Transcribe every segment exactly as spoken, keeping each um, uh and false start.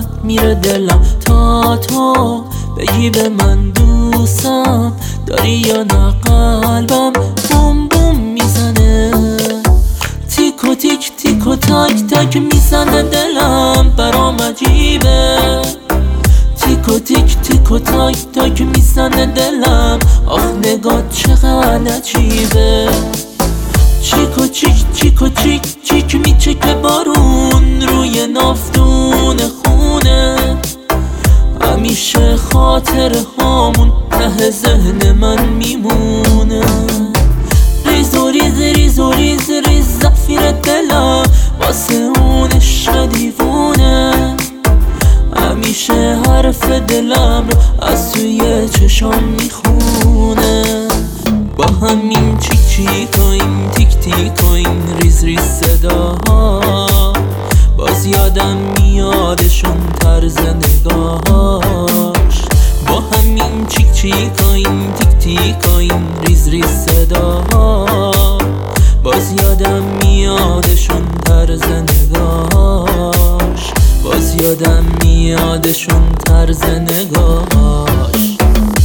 میره دلم تا تو بگی به من دوستم داری یا نه. قلبم بوم بوم میزنه، تیک و تیک تیک و تاک تاک میزنه، دلم برام عجیبه. تیک و تیک تیک و تاک تاک میزنه دلم، آخ نگاه چقدر عجیبه. چیک و چیک چیک و چیک چیک میچکه بارون روی نافتون خونه، همیشه خاطر هامون ته ذهن من میمونه. ریز و ریز ریز و ریز ریز زفیر دلم واسه اون عشق دیوونه، همیشه حرف دلم رو از توی چشام میخونه. با همین چیک چیک و این تیک تیک و این ریز ریز صداها، باز یادم میادشون طرز نگاهاش. با همین چیک چیک و این تیک تیک و این ریز ریز صداها، باز یادم میادشون طرز نگاهاش. باز یادم میادشون طرز نگاهاش.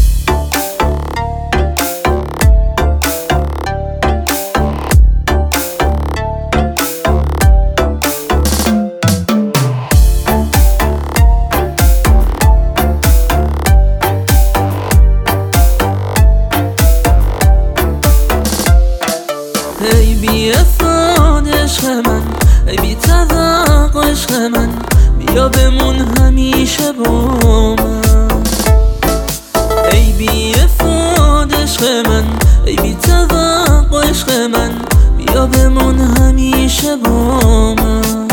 ای بی افاد عشق من، ای بی توقع عشق من، بیا بمون همیشه با من. ای بی افاد عشق من، ای بی توقع عشق من، بیا بمون همیشه با من.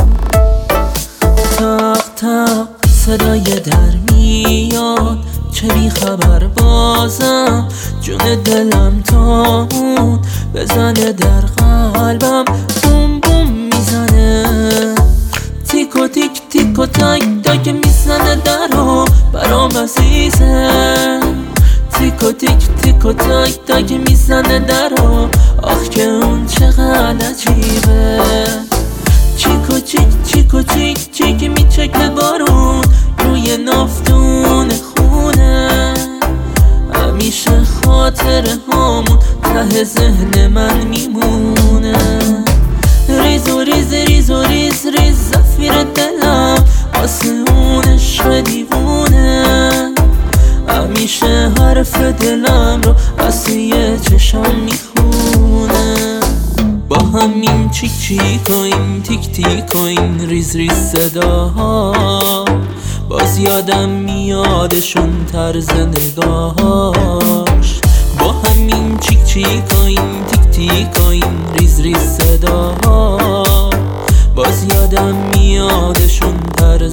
تق تق صدای در میاد، چه بی خبر بازم جون دلم تا اون بزنه در قلبم بوم بوم میزنه. تیک و تیک تیک و تاک تاک میزنه درو برام عزیزه. تیک و تیک تیک و تاک تاک میزنه درو، آخ که اون چقدر عجیبه. چیک و چیک چیک و چیک چیک میچکه بارون روی نافتون خونه، همیشه خاطر همون ته ذهن من میمونه. ریز و ریز ریز و ریز ریز زفیر دلم واسه اون عشق دیوونه، همیشه حرف دلم رو از توی چشام میخونه. با همین چیک چیک و این تیک تیک و این ریز ریز صداها، باز یادم میادشون طرز نگاهاش. با همین چیک چیک و این تیک تیک و این ریز ریز صداها، باز یادم میادشون طرز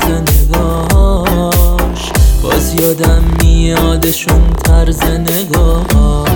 نگاهاش. باز یادم میادشون طرز نگاهاش.